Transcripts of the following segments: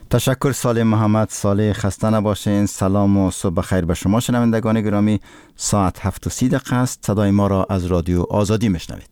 تشکر صالح محمد. صالح خسته نباشین. سلام و صبح خیر به شما شنوندگان گرامی. ساعت 7:30 است. صدای ما را از رادیو آزادی میشنوید.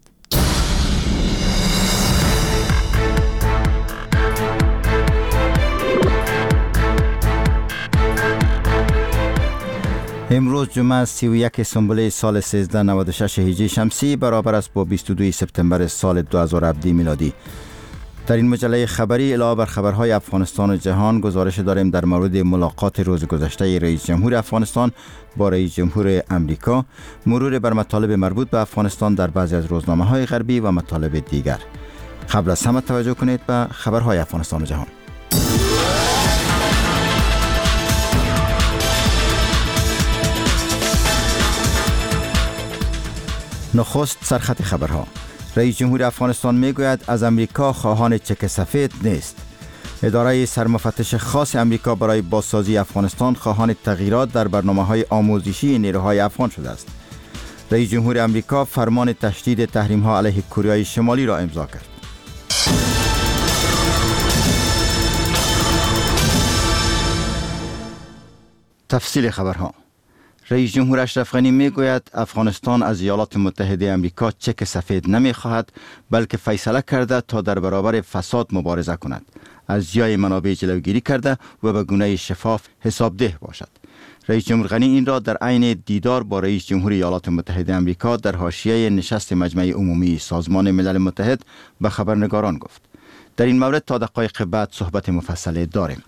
امروز جمعه 31 سنبله سال 1396 هجری شمسی برابر است با 22 سپتامبر سال 2017 میلادی. در این مجله خبری علاوه بر خبرهای افغانستان و جهان گزارش داریم در مورد ملاقات روز گذشته رئیس جمهور افغانستان با رئیس جمهور امریکا، مرور بر مطالب مربوط به افغانستان در بعضی از روزنامه‌های غربی و مطالب دیگر. قبل از همه توجه کنید به خبرهای افغانستان و جهان. نخست سرخط خبرها. رئیس جمهور افغانستان میگوید از امریکا خواهان چک سفید نیست. اداره سرمفتش خاص امریکا برای بازسازی افغانستان خواهان تغییرات در برنامه‌های آموزشی نیروهای افغان شده است. رئیس جمهور امریکا فرمان تشدید تحریم‌ها علیه کره شمالی را امضا کرد. تفصیل خبرها. رئیس جمهور اشرف غنی میگوید افغانستان از ایالات متحده امریکا چک سفید نمیخواهد، بلکه فیصله کرده تا در برابر فساد مبارزه کند، از ضیاع منابع جلوگیری کرده و به گونه شفاف حسابده باشد. رئیس جمهور غنی این را در عین دیدار با رئیس جمهور ایالات متحده امریکا در حاشیه نشست مجمع عمومی سازمان ملل متحد به خبرنگاران گفت. در این مورد تا دقایق بعد صحبت مفصل داریم.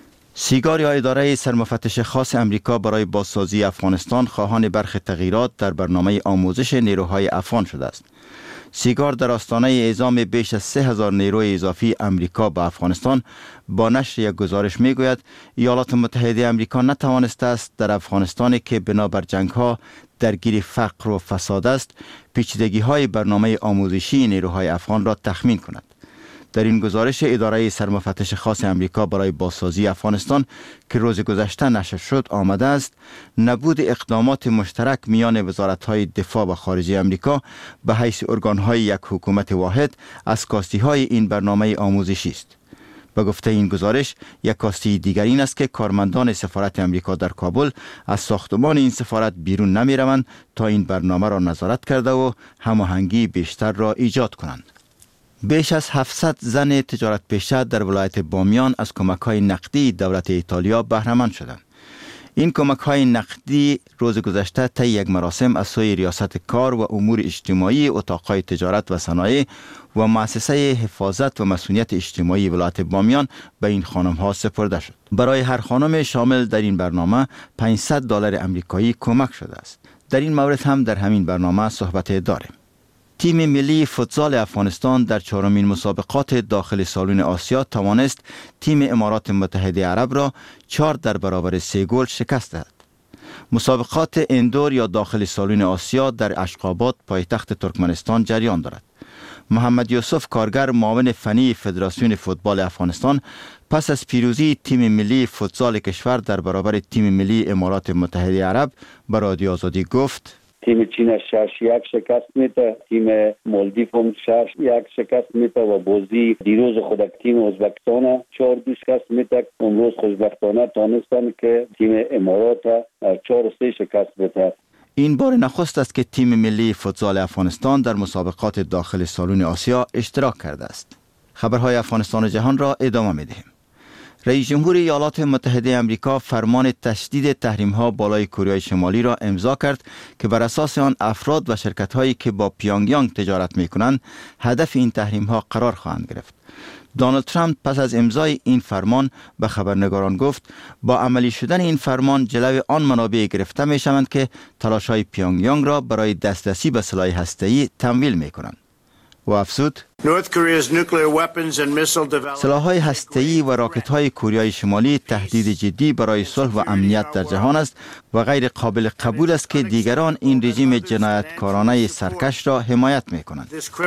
سیگار یا اداره سرمفتش خاص امریکا برای بازسازی افغانستان خواهان برخی تغییرات در برنامه آموزش نیروهای افغان شده است. سیگار در آستانه اعزام بیش از 3000 نیروی اضافی امریکا به افغانستان با نشر یک گزارش میگوید ایالات متحده امریکا نتوانسته است در افغانستانی که بنابر جنگ‌ها درگیر فقر و فساد است، پیچیدگی‌های برنامه آموزشی نیروهای افغان را تخمین کند. در این گزارش اداره سرمفتش خاص امریکا برای بازسازی افغانستان که روز گذشته نشر شد آمده است نبود اقدامات مشترک میان وزارت‌های دفاع و خارجه امریکا به حیث ارگان‌های یک حکومت واحد از کاستی‌های این برنامه آموزشی است. به گفته این گزارش یک کاستی دیگر این است که کارمندان سفارت امریکا در کابل از ساختمان این سفارت بیرون نمی‌روند تا این برنامه را نظارت کرده و هماهنگی بیشتر را ایجاد کنند. بیش از 700 زن تجارت پیشه در ولایت بامیان از کمک‌های نقدی دولت ایتالیا بهره‌مند شدند. این کمک‌های نقدی روز گذشته طی یک مراسم از سوی ریاست کار و امور اجتماعی اتاق‌های تجارت و صنایع و مؤسسه حفاظت و مسئولیت اجتماعی ولایت بامیان به این خانم‌ها سپرده شد. برای هر خانم شامل در این برنامه $500 امریکایی کمک شده است. در این مورد هم در همین برنامه صحبت داریم. تیم ملی فوتزال افغانستان در 4مین مسابقات داخل سالن آسیا توانست تیم امارات متحده عرب را 4-3 گل شکست دهد. مسابقات اندور یا داخل سالن آسیا در اشقاباد پایتخت ترکمنستان جریان دارد. محمد یوسف کارگر معاون فنی فدراسیون فوتبال افغانستان پس از پیروزی تیم ملی فوتزال کشور در برابر تیم ملی امارات متحده عرب به رادیو آزادی گفت: تیم چین 6-1 شکست میده، تیم مالدیو هم 6-1 شکست میده و بازی دیروز خود تیم ازبکستان 4-2 شکست میده. امروز خوشبختانه تانستن که تیم امارات 4-3 شکست میده. این بار نخست است که تیم ملی فوتزال افغانستان در مسابقات داخل سالن آسیا اشتراک کرده است. خبرهای افغانستان و جهان را ادامه میدهیم. رئیس جمهور ایالات متحده امریکا فرمان تشدید تحریم‌ها بالای کره شمالی را امضا کرد که بر اساس آن افراد و شرکت‌هایی که با پیونگیانگ تجارت می‌کنند هدف این تحریم‌ها قرار خواهند گرفت. دونالد ترامپ پس از امضای این فرمان به خبرنگاران گفت با عملی شدن این فرمان جلوی آن منابع گرفته می‌شوند که تلاش‌های پیونگیانگ را برای دسترسی به سلاح هسته‌ای تمویل می‌کنند. و افزود سلاح‌های هسته‌ای و راکت‌های کره شمالی تهدید جدی برای صلح و امنیت در جهان است و غیر قابل قبول است که دیگران این رژیم جنایتکارانه سرکش را حمایت می‌کنند.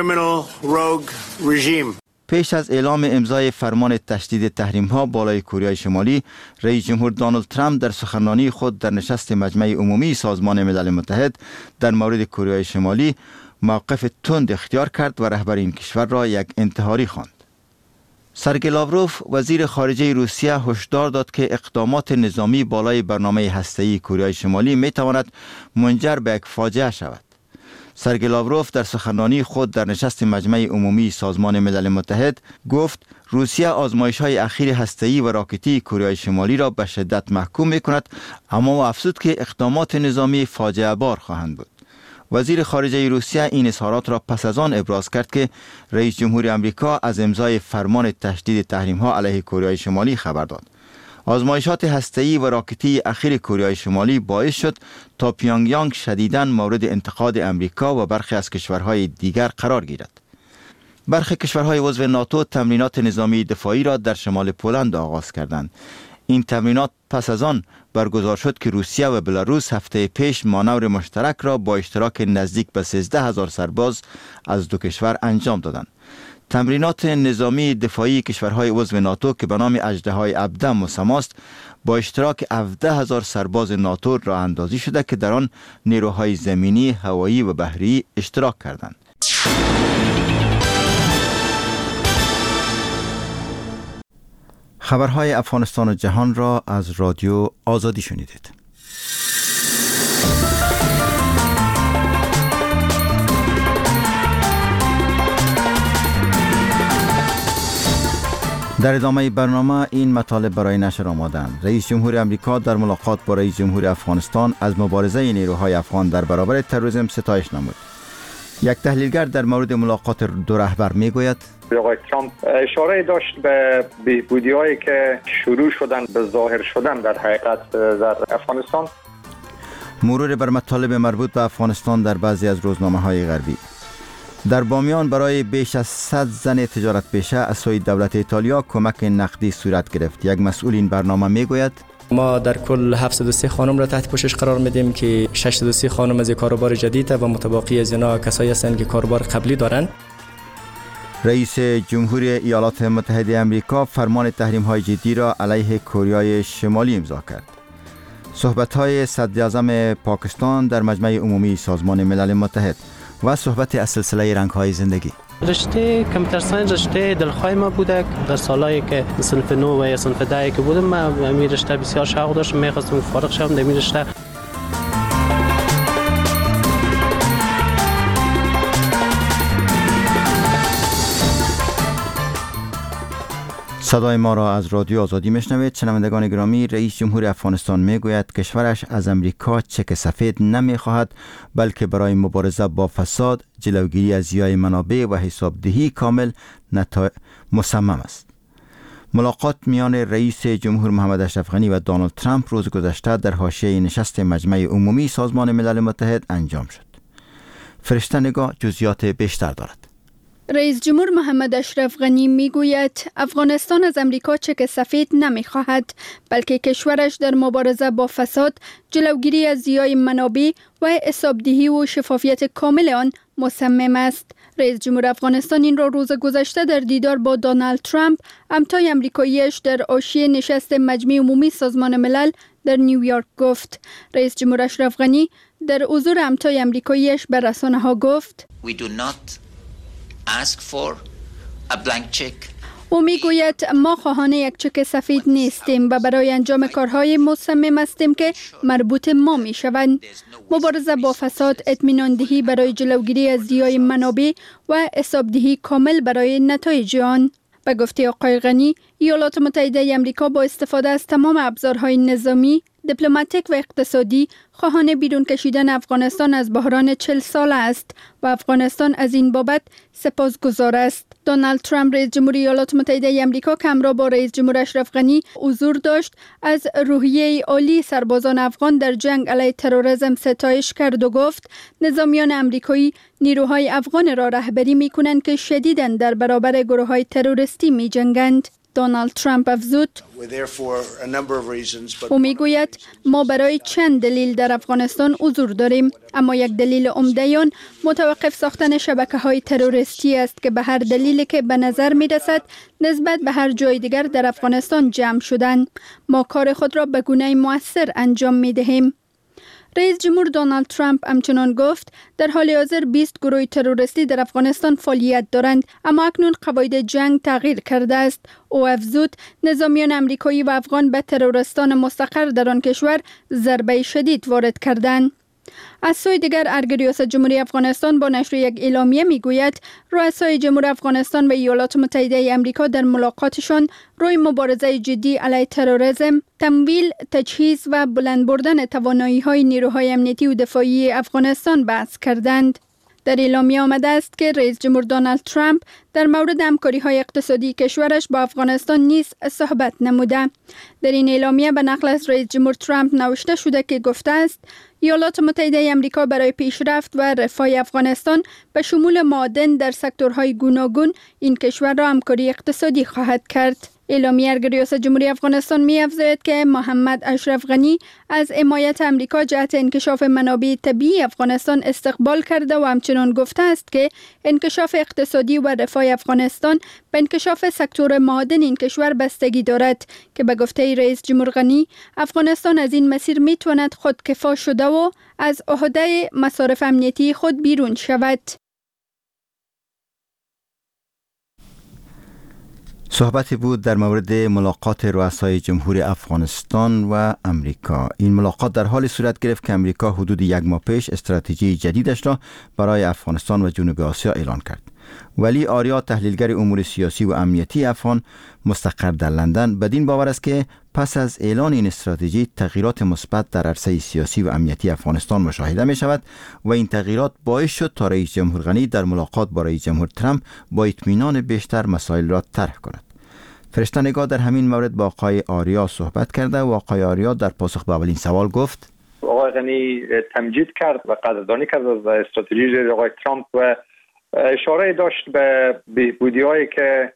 پیش از اعلام امضای فرمان تشدید تحریم‌ها بالای کره شمالی، رئیس جمهور دونالد ترامپ در سخنرانی خود در نشست مجمع عمومی سازمان ملل متحد در مورد کره شمالی موقف تند اختیار کرد و رهبر این کشور را یک انتحاری خواند. سرگئی لاوروف وزیر خارجه روسیه هشدار داد که اقدامات نظامی بالای برنامه هسته‌ای کره شمالی میتواند منجر به یک فاجعه شود. سرگئی لاوروف در سخنرانی خود در نشست مجمع عمومی سازمان ملل متحد گفت روسیه آزمایش‌های اخیر هسته‌ای و راکتی کره شمالی را به شدت محکوم می‌کند، اما افزود که اقدامات نظامی فاجعه بار خواهند بود. وزیر خارجه روسیه این اظهارات را پس از آن ابراز کرد که رئیس جمهور آمریکا از امضای فرمان تشدید تحریم‌ها علیه کره شمالی خبر داد. آزمایشات هسته‌ای و راکتی اخیر کره شمالی باعث شد تا پیونگیانگ شدیداً مورد انتقاد آمریکا و برخی از کشورهای دیگر قرار گیرد. برخی کشورهای عضو ناتو تمرینات نظامی دفاعی را در شمال پولند آغاز کردند. این تمرینات پس از آن برگزار شد که روسیه و بلاروس هفته پیش مانور مشترک را با اشتراک نزدیک به 13,000 سرباز از دو کشور انجام دادند. تمرینات نظامی دفاعی کشورهای عضو ناتو که به نام اژدهای ابده مسمى است، با اشتراک 17,000 سرباز ناتو راه اندازی شده که در آن نیروهای زمینی، هوایی و بحری اشتراک کردند. خبرهای افغانستان و جهان را از رادیو آزادی شنیدید. در ادامه برنامه این مطالب برای نشر آمدند. رئیس جمهور آمریکا در ملاقات با رئیس جمهور افغانستان از مبارزه نیروهای افغان در برابر تروریسم ستایش نمود. یک تحلیلگر در مورد ملاقات دو رهبر میگوید آقای ترامپ اشاره داشت به بهبودی‌هایی که شروع شدن به ظاهر شدن در حقیقت در افغانستان. مرور بر مطالب مربوط به افغانستان در بعضی از روزنامه‌های غربی. در بامیان برای بیش از 100 زن تجارت پیشه از سوی دولت ایتالیا کمک نقدی صورت گرفت. یک مسئول این برنامه میگوید ما در کل 703 خانم را تحت پوشش قرار میدیم که 603 خانم از کاروبار جدید و متباقی از اینا کسایی هستند که کاروبار قبلی دارند. رئیس جمهوری ایالات متحده آمریکا فرمان تحریم‌های جدی را علیه کره شمالی امضا کرد. صحبت‌های صدراعظم پاکستان در مجمع عمومی سازمان ملل متحد و صحبت از سلسله رنگ‌های زندگی. رشته کامپیوتر ساینس رشته دلخواه ما بوده. در سالایی که صنف 9 و یا صنف 10 که بودم من این رشته بسیار شوق داشتم، می‌خواستم فارغ شم در این رشته. صدای ما را از رادیو آزادی میشنوید. شنوندگان گرامی، رئیس جمهور افغانستان میگوید کشورش از امریکا چک سفید نمیخواهد، بلکه برای مبارزه با فساد، جلوگیری از ضیاع منابع و حسابدهی کامل مصمم است. ملاقات میان رئیس جمهور محمد اشرف غنی و دونالد ترامپ روز گذشته در حاشیه نشست مجمع عمومی سازمان ملل متحد انجام شد. فرشته نگاه جزئیات بیشتر دارد. رئیس جمهور محمد اشرف غنی میگوید افغانستان از امریکا چک سفید نمیخواهد، بلکه کشورش در مبارزه با فساد، جلوگیری از ضیاع منابع و حسابدهی و شفافیت کامل آن مصمم است. رئیس جمهور افغانستان این را روز گذشته در دیدار با دونالد ترامپ، همتای آمریکایی‌اش در حاشیه نشست مجمع عمومی سازمان ملل در نیویورک گفت. رئیس جمهور اشرف غنی در حضور همتای آمریکایی‌اش به رسانه‌ها گفت او میگوید ما خواهان یک چک سفید نیستیم و برای انجام کارهای مصمم هستیم که مربوط ما می شوند. مبارزه با فساد، اطمینان دهی برای جلوگیری از ضیاع منابع و حسابدهی کامل برای نتایج آن. به گفته آقای غنی، ایالات متحده آمریکا با استفاده از تمام ابزارهای نظامی، دیپلماتیک و اقتصادی خواهان بیرون کشیدن افغانستان از بحران 40 ساله است و افغانستان از این بابت سپاسگزار است. دونالد ترامپ رئیس جمهوری ایالات متحده آمریکا که همراه با رئیس جمهور اشرف غنی حضور داشت، از روحیه عالی سربازان افغان در جنگ علیه تروریسم ستایش کرد و گفت نظامیان آمریکایی نیروهای افغان را رهبری می‌کنند که شدیداً در برابر گروه‌های تروریستی می‌جنگند. دونالد ترامپ افزود او میگوید ما برای چند دلیل در افغانستان حضور داریم، اما یک دلیل عمده آن متوقف ساختن شبکه‌های تروریستی است که به هر دلیلی که به نظر می‌رسد نسبت به هر جای دیگر در افغانستان جمع شدند. ما کار خود را به گونه مؤثر انجام می‌دهیم. رئیس جمهور دونالد ترامپ همچنان گفت در حال حاضر 20 گروه تروریستی در افغانستان فعالیت دارند، اما اکنون قواعد جنگ تغییر کرده است. او افزود نظامیان امریکایی و افغان به تروریستان مستقر در آن کشور ضربه شدید وارد کردند. از سوی دیگر ارگ ریاست جمهوری افغانستان با نشر یک اعلامیه میگوید رؤسای جمهور افغانستان و ایالات متحده آمریکا در ملاقاتشان روی مبارزه جدی علیه تروریسم، تمویل، تجهیز و بلند بردن توانایی‌های نیروهای امنیتی و دفاعی افغانستان بحث کردند. در اعلامیه آمده است که رئیس جمهور دونالد ترامپ در مورد همکاری‌های اقتصادی کشورش با افغانستان نیز صحبت نموده. در این اعلامیه به نقل از رئیس جمهور ترامپ نوشته شده که گفته است ایالات متحده آمریکا برای پیشرفت و رفاه افغانستان به شمول معادن در سکتورهای گوناگون این کشور را همکاری اقتصادی خواهد کرد. اعلامیه ارگ ریاست جمهوری افغانستان می‌افزاید که محمد اشرف غنی از حمایت امریکا جهت انکشاف منابع طبیعی افغانستان استقبال کرده و همچنان گفته است که انکشاف اقتصادی و رفاه افغانستان به انکشاف سکتور معادن این کشور بستگی دارد که به گفته رئیس جمهور غنی افغانستان از این مسیر می‌تواند خودکفا شده و از عهده مصارف امنیتی خود بیرون شود. صحبتی بود در مورد ملاقات رؤسای جمهور افغانستان و امریکا. این ملاقات در حال صورت گرفت که امریکا حدود 1 ماه پیش استراتژی جدیدش را برای افغانستان و جنوب آسیا اعلان کرد. ولی آریا، تحلیلگر امور سیاسی و امنیتی افغان مستقر در لندن، بدین باور است که پس از اعلان این استراتژی تغییرات مثبت در عرصه سیاسی و امنیتی افغانستان مشاهده می شود و این تغییرات باعث شد تا رئیس جمهور غنی در ملاقات با رئیس جمهور ترامپ با اطمینان بیشتر مسائل را طرح کند. فرشته نگاه در همین مورد با آقای آریا صحبت کرده و آقای آریا در پاسخ به اولین سوال گفت آقای غنی تمجید کرد و قدردانی کرد از استراتژی آقای ترامپ و اشاره داشت به بهبودی‌هایی که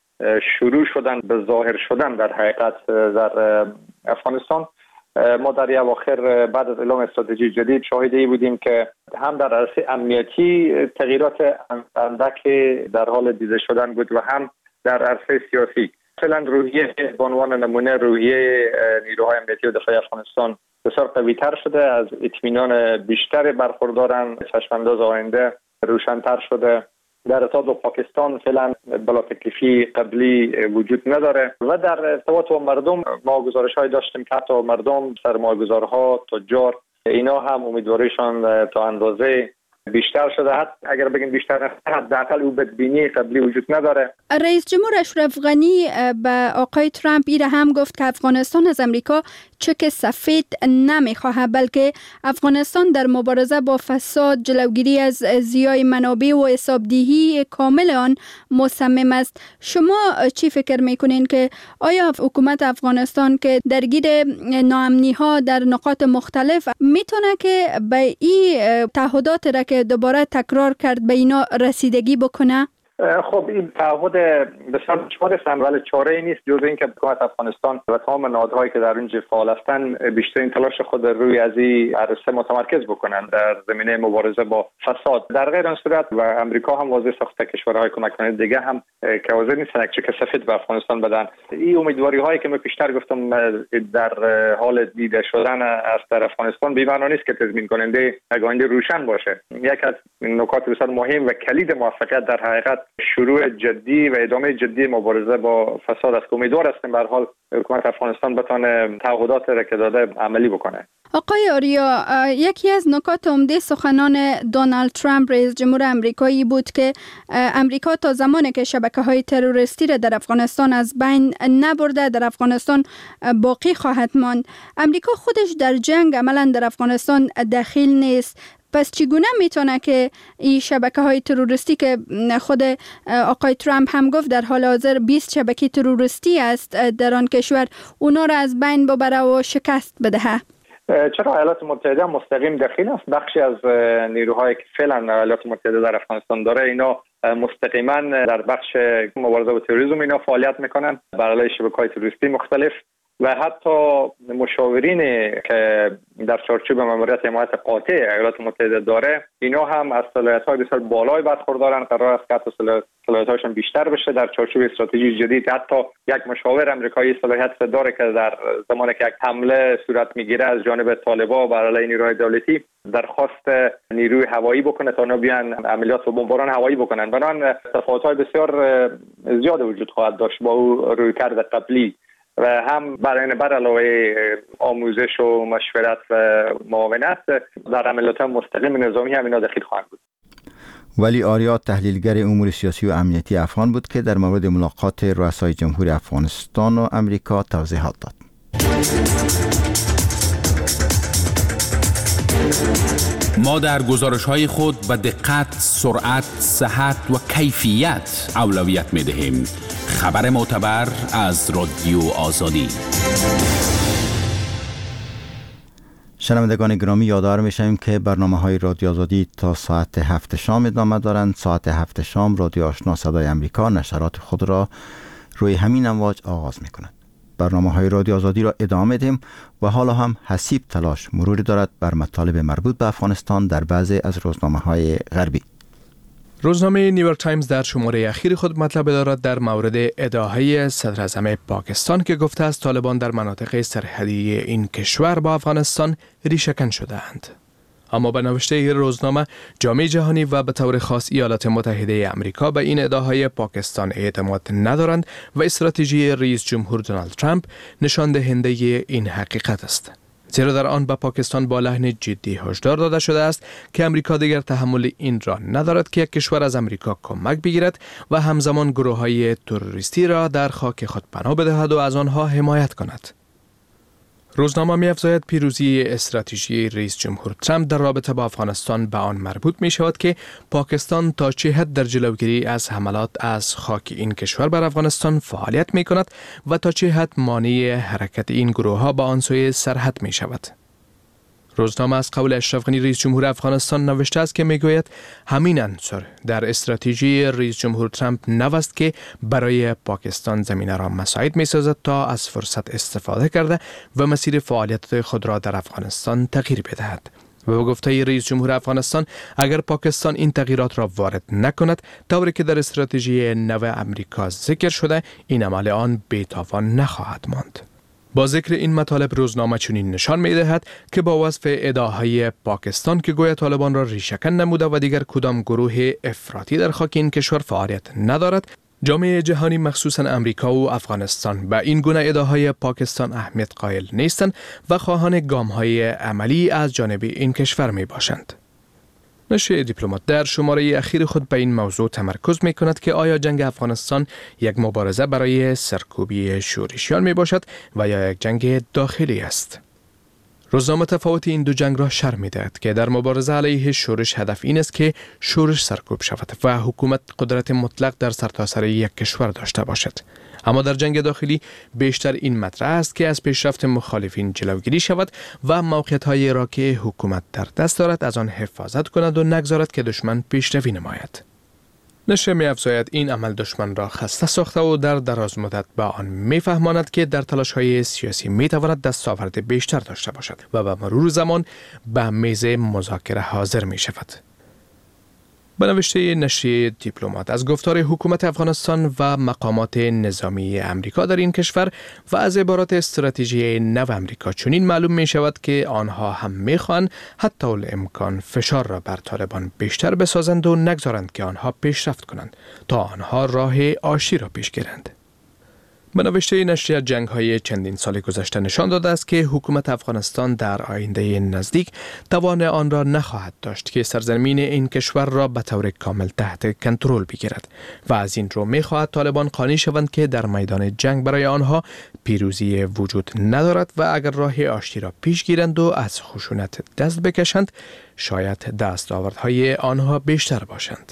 شروع شدن به ظاهر شدن در حقیقت در افغانستان. ما در اواخر بعد از اعلام استراتژی جدید شاهدی بودیم که هم در عرصه امنیتی تغییرات اندک در حال دیده شدن بود و هم در عرصه سیاسی. مثلا روحیه به عنوان نمونه روحیه نیروهای امنیتی و دفاعی افغانستان بسیار قوی‌تر شده، از اطمینان بیشتر برخوردارن، چشم‌انداز آینده روشن‌تر شده. در ارتباط با پاکستان فعلا بلا تکلیفی قبلی وجود نداره و در ارتباط با مردم ما گزارش‌های داشتیم که حتی مردم، سرمایه‌گذارها، تجار، اینا هم امیدواریشان تا اندازه بیشتر شده. حتی اگر بگیم بیشتر، حداقل او بدبینی قبلی وجود نداره. رئیس جمهور اشرف غنی به آقای ترامپ ایره هم گفت که افغانستان از امریکا چک سفید نمیخواهد، بلکه افغانستان در مبارزه با فساد، جلوگیری از ضیاع منابع و حسابدهی کامل آن مصمم است. شما چی فکر میکنین که آیا حکومت افغانستان که درگیر ناامنی ها در نقاط مختلف میتونه که به این تعهدات را که دوباره تکرار کرد به اینا رسیدگی بکنه؟ خب این تعهد بسیار دشوار است، ولی چاره ای نیست جز اینکه حکومت افغانستان و تمام نهادهایی که در اونجا فعال هستند بیشترین تلاش خود روی از این عرصه متمرکز بکنند در زمینه مبارزه با فساد. در غیر این صورت و امریکا هم واضح ساخته، کشورهای کمک کننده دیگه هم که حاضر نیستن یک چک سفید به افغانستان بدن. این امیدواری هایی که من پیشتر گفتم در حال دیده شدن است در افغانستان به معنی نیست که تضمین کننده آینده روشن باشه. یک از نکات بسیار مهم و کلید موفقیت در حقیقت شروع جدی و ادامه جدی مبارزه با فساد است. امیدوار هستیم به هر حال حکومت افغانستان بتونه تعهدات را که داده عملی بکنه. آقای آریا، یکی از نکات عمده سخنان دونالد ترامپ رئیس جمهور امریکایی بود که امریکا تا زمانی که شبکه‌های تروریستی را در افغانستان از بین نبرده در افغانستان باقی خواهد ماند. امریکا خودش در جنگ عملاً در افغانستان دخیل نیست. پس چگونه میتونه که این شبکه‌های تروریستی که خود آقای ترامپ هم گفت در حال حاضر 20 شبکه تروریستی است در آن کشور، اونا را از بین ببره و شکست بدهه؟ چرا ایالات متحده مستقیم دخیل است. بخشی از نیروهایی که فعلا ایالات متحده در افغانستان داره اینا مستقیما در بخش مبارزه با تروریسم اینا فعالیت میکنن بر علیه شبکه‌های تروریستی مختلف و حتی مشاورین که در چارچوب ماموریت حمایت قاطع ایالات متحده داره، اینا هم از صلاحیت‌های بسیار بالای برخوردارن. قرار است که صلاحیت‌هاشون بیشتر بشه در چارچوب استراتژی جدید. حتی یک مشاور آمریکایی صلاحیت داره که در زمانی که یک حمله صورت میگیره از جانب طالبان بر علیه نیروهای دولتی، درخواست نیروی هوایی بکنه تا اونا بیان عملیات و بمباران هوایی بکنن. بنابراین تفاوت‌های بسیار زیاد وجود خواهد داشت با او رویکرد قبلی و هم بر علاوه آموزش و مشورت و معاونت در عملیات مستقیم نظامی هم اینا دخیل خواهند بود. ولی آریا تحلیلگر امور سیاسی و امنیتی افغان بود که در مورد ملاقات رؤسای جمهور افغانستان و امریکا توضیحات داد. ما در گزارش‌های خود به دقت، سرعت، صحت و کیفیت اولویت می‌دهیم. خبر معتبر از رادیو آزادی. شنوندگان گرامی، یادآور می‌شویم که برنامه‌های رادیو آزادی تا ساعت 7 شام ادامه دارند. ساعت 7 شام رادیو آشنا صدای امریکا نشرات خود را روی همین امواج آغاز می‌کند. برنامه‌های رادیو آزادی را ادامه دهیم و حالا هم حسیب تلاش مروری دارد بر مطالب مربوط به افغانستان در بعضی از روزنامه‌های غربی. روزنامه نیویورک تایمز در شماره اخیر خود مطلب دارد در مورد ادعاهای صدر اعظم پاکستان که گفته است طالبان در مناطق سرحدی این کشور با افغانستان ریشه‌کن شده‌اند. اما به نوشته روزنامه، جامعه جهانی و به طور خاص ایالات متحده آمریکا به این ادعاهای پاکستان اعتماد ندارند و استراتژی رئیس جمهور دونالد ترامپ نشان دهنده این حقیقت است. زیرا در آن به پاکستان با لحن جدی هشدار داده شده است که امریکا دیگر تحمل این را ندارد که یک کشور از امریکا کمک بگیرد و همزمان گروه‌های تروریستی را در خاک خود پناه بدهد و از آنها حمایت کند. روزنامه می‌افزاید پیروزی استراتژی رئیس جمهور ترامپ در رابطه با افغانستان به آن مربوط می شود که پاکستان تا چه حد در جلوگیری از حملات از خاک این کشور بر افغانستان فعالیت می کند و تا چه حد مانع حرکت این گروه ها به آن سوی سرحد می شود. روزنامه از قول اشرف غنی رئیس جمهور افغانستان نوشته است که میگوید همین عنصر در استراتژی رئیس جمهور ترامپ نوست که برای پاکستان زمینه را مساعد می سازد تا از فرصت استفاده کرده و مسیر فعالیت خود را در افغانستان تغییر بدهد. و به گفته رئیس جمهور افغانستان، اگر پاکستان این تغییرات را وارد نکند، طوری که در استراتژی نو امریکا ذکر شده، این عمل آن بی‌تاوان نخواهد ماند. با ذکر این مطالب روزنامه چنین نشان می‌دهد که با وصف ادعاهای پاکستان که گویا طالبان را ریشه‌کن نموده و دیگر کدام گروه افراطی در خاک این کشور فعالیت ندارد، جامعه جهانی مخصوصاً امریکا و افغانستان به این گونه ادعاهای پاکستان اهمیت قائل نیستند و خواهان گام‌های عملی از جانب این کشور میباشند. نشریه دیپلمات در شماره اخیر خود به این موضوع تمرکز می کند که آیا جنگ افغانستان یک مبارزه برای سرکوبی شورشیان می باشد و یا یک جنگ داخلی است. روزنامه تفاوت این دو جنگ را شرح می دهد که در مبارزه علیه شورش هدف این است که شورش سرکوب شود و حکومت قدرت مطلق در سرتاسر یک کشور داشته باشد. اما در جنگ داخلی بیشتر این مطرح است که از پیشرفت مخالفین جلوگیری شود و موقعیت‌هایی را که حکومت در دست دارد از آن حفاظت کند و نگذارد که دشمن پیشروی نماید. نشریه می‌افزاید این عمل دشمن را خسته ساخته و در دراز مدت به آن می‌فهماند که در تلاش‌های سیاسی می‌تواند دستاورد بیشتر داشته باشد و به مرور زمان به میز مذاکره حاضر می‌شود. به نوشته نشریه دیپلمات، از گفتار حکومت افغانستان و مقامات نظامی امریکا در این کشور و از عبارات استراتژی نو امریکا چنین معلوم می شود که آنها هم می خواهند حتی الامکان فشار را بر طالبان بیشتر بسازند و نگذارند که آنها پیشرفت کنند تا آنها راه آشتی را پیش گیرند. به نوشته نشریه، جنگ‌های چندین سال گذشته نشان داده است که حکومت افغانستان در آینده نزدیک توان آن را نخواهد داشت که سرزمین این کشور را به طور کامل تحت کنترل بگیرد و از این رو می‌خواهد طالبان قانع شوند که در میدان جنگ برای آنها پیروزی وجود ندارد و اگر راه آشتی را پیش گیرند و از خشونت دست بکشند، شاید دستاوردهای آنها بیشتر باشند.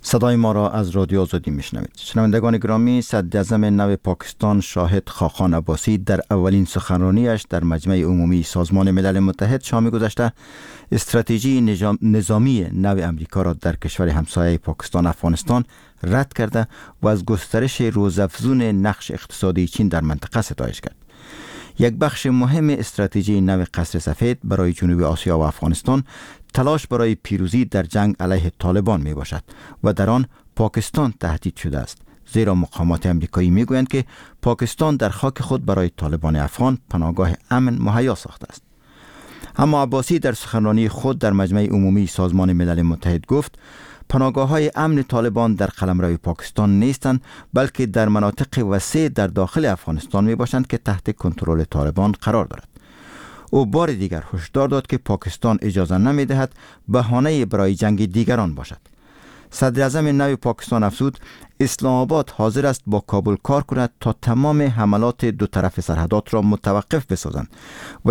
صدای ما را از رادیو آزادی میشنوید. شنوندگان گرامی، صدراعظم نو پاکستان شاهد خاقان عباسی در اولین سخنرانیش در مجمع عمومی سازمان ملل متحد شام گذشته استراتژی نظامی نو امریکا را در کشور همسایه پاکستان افغانستان رد کرده و از گسترش روزافزون نقش اقتصادی چین در منطقه ستایش کرد. یک بخش مهم استراتژی نو قصر سفید برای جنوب آسیا و افغانستان تلاش برای پیروزی در جنگ علیه طالبان می باشد و در آن پاکستان تهدید شده است، زیرا مقامات امریکایی می گویند که پاکستان در خاک خود برای طالبان افغان پناهگاه امن مهیا ساخته است. اما عباسی در سخنرانی خود در مجمع عمومی سازمان ملل متحد گفت پناهگاه‌های امن طالبان در قلمرو پاکستان نیستند، بلکه در مناطق وسیع در داخل افغانستان می باشند که تحت کنترل طالبان قرار دارد. او بار دیگر هشدار داد که پاکستان اجازه نمی دهد بهانه برای جنگ دیگران باشد. صدر اعظم نو پاکستان افزود اسلام آباد حاضر است با کابل کار کند تا تمام حملات دو طرف سرحدات را متوقف بسازند و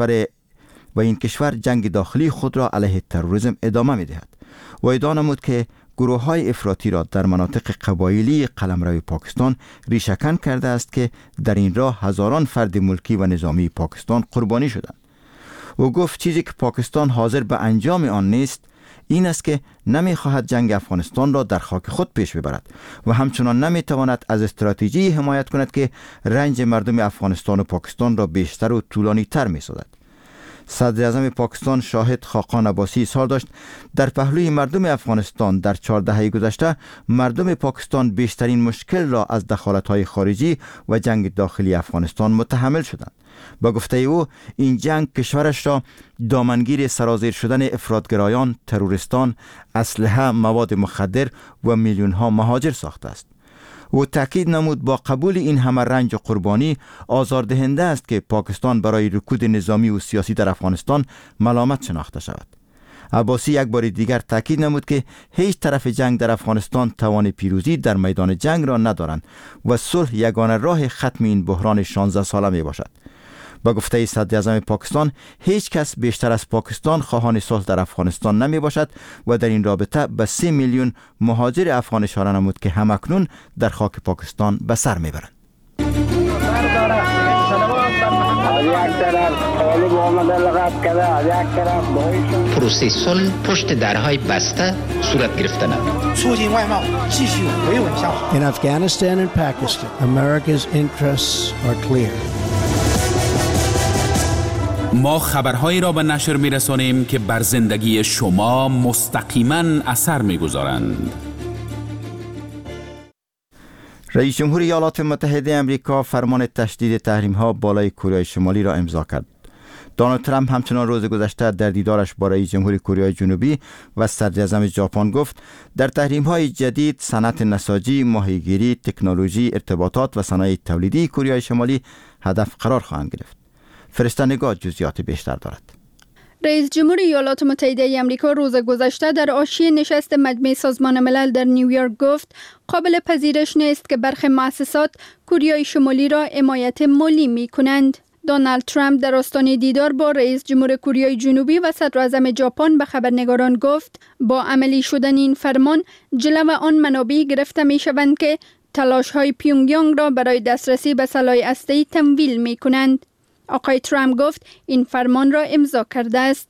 این کشور جنگ داخلی خود را علیه تروریسم ادامه می دهد. و ادعا نمود که گروه‌های افراطی را در مناطق قبایلی قلمرو پاکستان ریشه‌کن کرده است که در این راه هزاران فرد ملکی و نظامی پاکستان قربانی شدند. او گفت چیزی که پاکستان حاضر به انجام آن نیست این است که نمی‌خواهد جنگ افغانستان را در خاک خود پیش ببرد و همچنان نمی‌تواند از استراتژی حمایت کند که رنج مردم افغانستان و پاکستان را بیشتر و طولانی‌تر می‌سازد. صدر اعظم پاکستان شاهد خاقان عباسی اظهار داشت در پهلوی مردم افغانستان در 4 دهه گذشته مردم پاکستان بیشترین مشکل را از دخالت‌های خارجی و جنگ داخلی افغانستان متحمل شدند. با گفته او این جنگ کشورش را دامنگیر سرازیر شدن افراطگرایان، تروریستان، اسلحه، مواد مخدر و میلیون‌ها مهاجر ساخته است. او تاکید نمود با قبول این همه رنج و قربانی آزاردهنده است که پاکستان برای رکود نظامی و سیاسی در افغانستان ملامت شناخته شود. عباسی یک بار دیگر تاکید نمود که هیچ طرف جنگ در افغانستان توان پیروزی در میدان جنگ را ندارند و صلح یگانه راه ختم این بحران 16 ساله می باشد. با گفته صدر اعظم پاکستان هیچ کس بیشتر از پاکستان خواهان صلح در افغانستان نمی باشد و در این رابطه به 3 میلیون مهاجر افغان اشاره نمود که همکنون در خاک پاکستان به سر می برند. پروسه صلح پشت درهای بسته صورت گرفته نمود. In Afghanistan and Pakistan, America's interests are clear. ما خبرهایی را به نشر می‌رسانیم که بر زندگی شما مستقیما اثر می‌گذارند. رئیس جمهور ایالات متحده آمریکا فرمان تشدید تحریم‌ها بالای کره شمالی را امضا کرد. دونالد ترامپ همچنان روز گذشته در دیدارش با رئیس جمهور کره جنوبی و صدر اعظم ژاپن گفت در تحریم‌های جدید صنعت نساجی، ماهیگیری، تکنولوژی، ارتباطات و صنایع تولیدی کره شمالی هدف قرار خواهند گرفت. فرشته نگاه جزئیات بیشتر دارد. رئیس جمهور ایالات متحده آمریکا روز گذشته در حاشیه نشست مجمع سازمان ملل در نیویورک گفت قابل پذیرش نیست که برخی مؤسسات کره شمالی را حمایت مالی می کنند. دونالد ترامپ در آستانه دیدار با رئیس جمهور کره جنوبی و صدر اعظم ژاپن به خبرنگاران گفت با عملی شدن این فرمان جلو آن منابع گرفته می شوند که تلاش های پیونگیانگ را برای دسترسی به سلاح هسته‌ای تمویل می کنند. آقای ترامپ گفت این فرمان را امضا کرده است.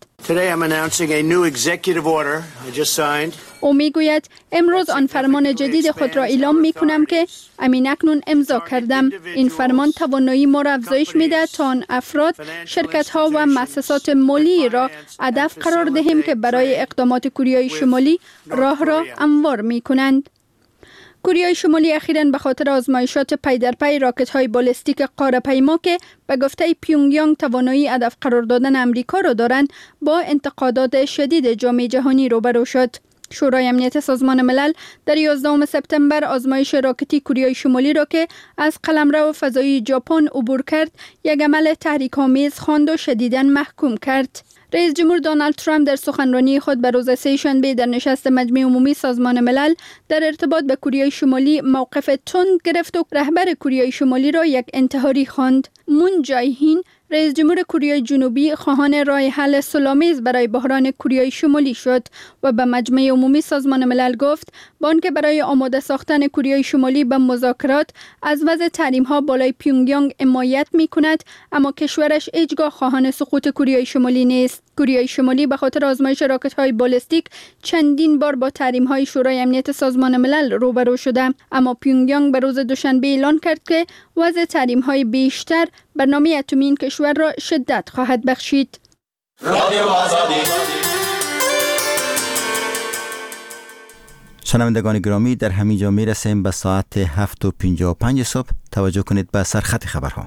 او میگوید امروز آن فرمان جدید خود را اعلام می کنم که اکنون امضا کردم. این فرمان توانایی ما را افزایش میده تا آن افراد، شرکت ها و مؤسسات مالی را هدف قرار دهیم که برای اقدامات کره شمالی راه را هموار می کنند. کره شمالی اخیراً به خاطر آزمایشات پی در پی راکت‌های بالستیک قاره‌پیما که به گفته پیونگیانگ توانایی هدف قرار دادن امریکا را دارند با انتقادات شدید جامعه جهانی روبرو شد. شورای امنیت سازمان ملل در 11 سپتامبر آزمایش راکتی کره شمالی را که از قلمرو فضایی ژاپن عبور کرد یک عمل تحریک‌آمیز خواند و شدیداً محکوم کرد. رئیس جمهور دونالد ترامپ در سخنرانی خود به روز سه‌شنبه در نشست مجمع عمومی سازمان ملل در ارتباط به کره شمالی موقف تند گرفت و رهبر کره شمالی را یک انتحاری خواند. مون جای هین رئیس جمهور کره جنوبی خواهان راه حل صلح‌آمیز برای بحران کره شمالی شد و به مجمع عمومی سازمان ملل گفت با آنکه برای آماده ساختن کره شمالی به مذاکرات از وضع تحریم‌ها بالای پیونگیانگ حمایت می‌کند، اما کشورش هیچگاه خواهان سقوط کره شمالی نیست. کره شمالی به خاطر آزمایش راکت‌های بالستیک چندین بار با تحریم‌های شورای امنیت سازمان ملل روبرو شده، اما پیونگیانگ به روز دوشنبه اعلان کرد که وضع تحریم‌های بیشتر برنامه اتمی این کشور را شدت خواهد بخشید. شنوندگان گرامی، در همین جا میرسیم به ساعت 7:55 صبح. توجه کنید به سرخط خبرها.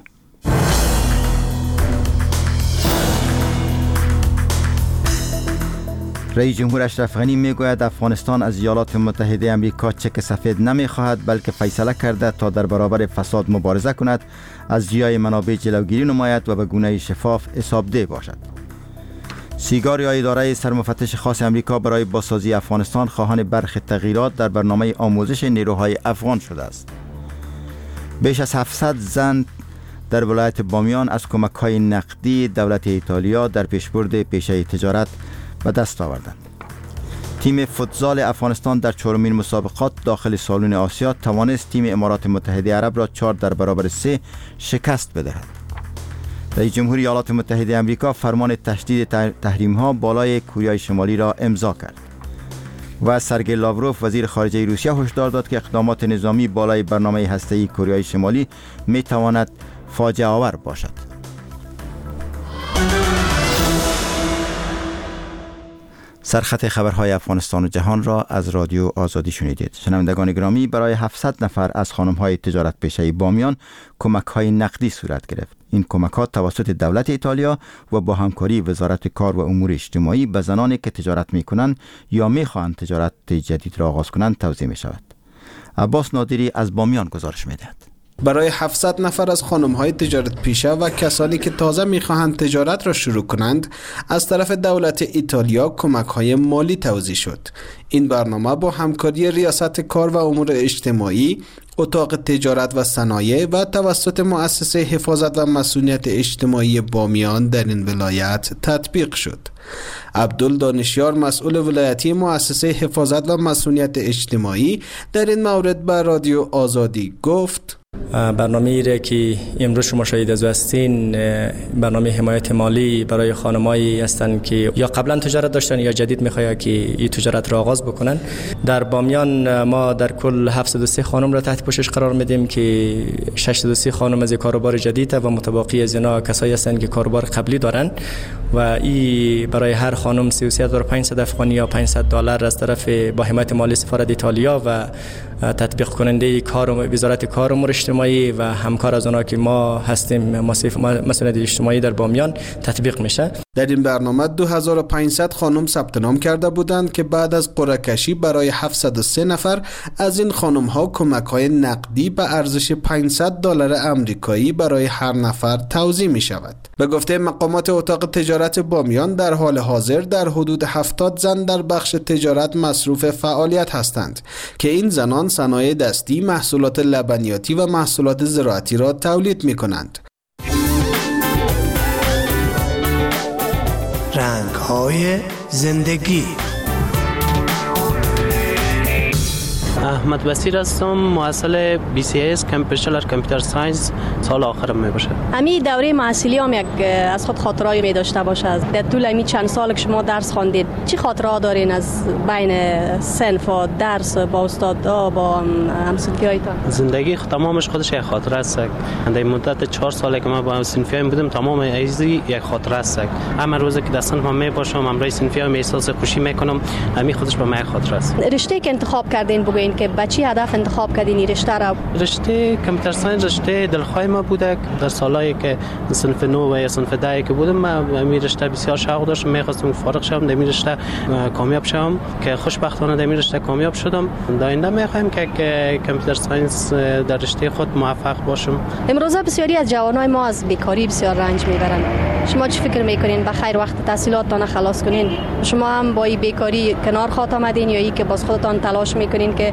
رئیس جمهور اشرف غنی میگوید افغانستان از ایالات متحده آمریکا چک سفید نمیخواهد، بلکه فیصله کرده تا در برابر فساد مبارزه کند، از جیای منابع جلوگیری نماید و به گونه شفاف حسابده باشد. سیگار یا اداره سرمفتش خاص آمریکا برای بازسازی افغانستان خواهان برخی تغییرات در برنامه آموزش نیروهای افغان شده است. بیش از 700 زن در ولایت بامیان از کمک‌های نقدی دولت ایتالیا در پیشبرد پیشه تجارت به دست آوردند. تیم فوتزال افغانستان در چهارمین مسابقات داخل سالن آسیا توانست تیم امارات متحده عرب را 4-3 شکست بدهد. رئیس جمهور ایالات متحده آمریکا فرمان تشدید تحریم‌ها بالای کره شمالی را امضا کرد و سرگئی لاوروف وزیر خارجه روسیه هشدار داد که اقدامات نظامی بالای برنامه هسته‌ای کره شمالی می تواند فاجعه آور باشد. سرخط خبرهای افغانستان و جهان را از رادیو آزادی شنیدید. شنوندگان گرامی، برای 700 نفر از خانم‌های تجارت پیشه بامیان کمک‌های نقدی صورت گرفت. این کمک‌ها توسط دولت ایتالیا و با همکاری وزارت کار و امور اجتماعی به زنانی که تجارت می‌کنند یا می‌خواهند تجارت جدید را آغاز کنند توزیع می‌شود. عباس نادری از بامیان گزارش می‌دهد. برای 700 نفر از خانم‌های تجارت پیشه و کسانی که تازه می‌خواهند تجارت را شروع کنند از طرف دولت ایتالیا کمک‌های مالی توزیع شد. این برنامه با همکاری ریاست کار و امور اجتماعی، اتاق تجارت و صنایع و توسط مؤسسه حفاظت و مسئولیت اجتماعی بامیان در این ولایت تطبیق شد. عبدال دانشیار مسئول ولایتی مؤسسه حفاظت و مسئولیت اجتماعی در این مورد به رادیو آزادی گفت: برنامه ایره که امروز شما شاهد از هستین برنامه حمایت مالی برای خانمایی هستند که یا قبلا تجارت داشتن یا جدید میخواهند که این تجارت را آغاز بکنن. در بامیان ما در کل 703 خانم را تحت پوشش قرار میدیم که 603 خانم از کاروبار جدید و متباقی از اینا کسایی هستند که کاروبار قبلی دارن و این برای هر خانم 33500 افغانی یا $500 از طرف با حمایت مالی سفارت ایتالیا و تطبیق کننده کار وزارت کار و امور اجتماعی و همکار از اونا که ما هستیم مسئولیت اجتماعی در بامیان تطبیق میشه. در این برنامه 2500 خانم ثبت نام کرده بودند که بعد از قرعه کشی برای 703 نفر از این خانم ها کمک های نقدی به ارزش $500 آمریکایی برای هر نفر توزیع می شود. به گفته مقامات اتاق تجارت بامیان در حال حاضر در حدود 70 زن در بخش تجارت مصروف فعالیت هستند که این زنان صنایع دستی، محصولات لبنیاتی و محصولات زراعتی را تولید می کنند. رنگ‌های زندگی. احمد بصیر هستم، محصل BCS کامپیوتر ساینس، سال آخرم می باشه. امی دوره محصولی هم یک از خود خاطرایی می داشته باشه. در طول امی چند سال که شما درس خواندید چی خاطرات دارین از بین صنف و درس با استادا با همسایه‌هایتان؟ زندگی تمامش خودش یک خاطره است. در مدت 4 ساله که ما با صنفیام بودم تمام ایزی یک خاطره است. اما روزی که در صنف می باشم امروز صنفیام احساس خوشی میکنم، امی خودش به من خاطره است. رشته که انتخاب کردین بگوین که بچی هدف انتخاب کردین این رشته را؟ رشته کامپیوتر ساینس رشته دلخواه ما بوده. در سالایی که صنف 9 و یا صنف 10 که بودم من این رشته بسیار شوق داشتم، می‌خواستم فارغ شم در این رشته کامیاب شم که خوشبختانه در این رشته کامیاب شدم. در آینده می‌خوایم که کامپیوتر ساینس در رشته خود موفق باشم. امروزه بسیاری از جوانای ما از بیکاری بسیار رنج میبرن. شما چی فکر میکنین بخیر وقت تحصیلاتتان خلاص کنین شما هم با این بیکاری کنار خواهد آمدین یا ای که باز خودتان تلاش میکنین که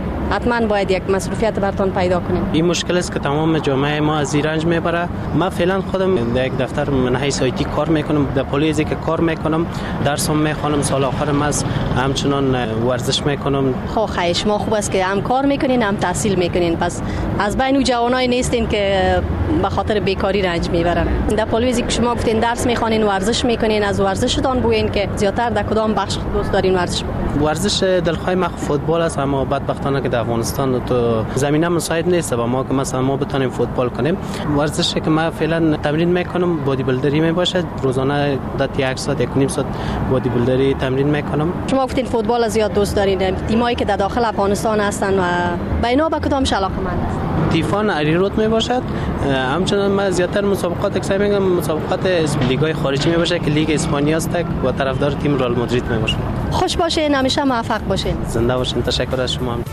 حتما باید یک مصروفیت برتان پیدا کنیم. این مشکل است که تمام جامعه ما از این رنج میبره. من فعلا خودم در یک دفتر من حیث آیتی کار میکنم، در پلیسی که کار میکنم، درسم میخوانم، سال آخرم از همچنان ورزش میکنم. خواهی شما خوب است که هم کار میکنین هم تحصیل میکنین، پس از بین جوانای نیستین که به خاطر بیکاری رنج میبرن. در پلیسی که شما گفتین درس میخوانین، ورزش میکنین، از ورزشتان بگوین که زیاتر در کدام بخش دوست دارین ورزش بکنین؟ ورزش دلخواه ما فوتبال است، اما بدبختانه که در افغانستان تو زمینه مساعد نیست و ما که مثلا ما بتونیم فوتبال کنیم. ورزشی که من فعلا تمرین میکنم بادی بیلدری میباشه، روزانه مدت 1 ساعت 1.5 ساعت بادی بیلدری تمرین میکنم. شما گفتین فوتبال زیاد دوست دارین، تیمایی که در داخل افغانستان هستن و بینا به کدامش علاقه‌مند هستین؟ تیفان علیرود می باشد. همچنان من زیاتر مسابقات اکثر میگم مسابقات لیگ‌های خارجی می باشه که لیگ اسپانیا است و طرفدار تیم رئال مادرید می باشم. خوش باشین، همیشه موفق باشین. زنده باشین. تشکر از شما.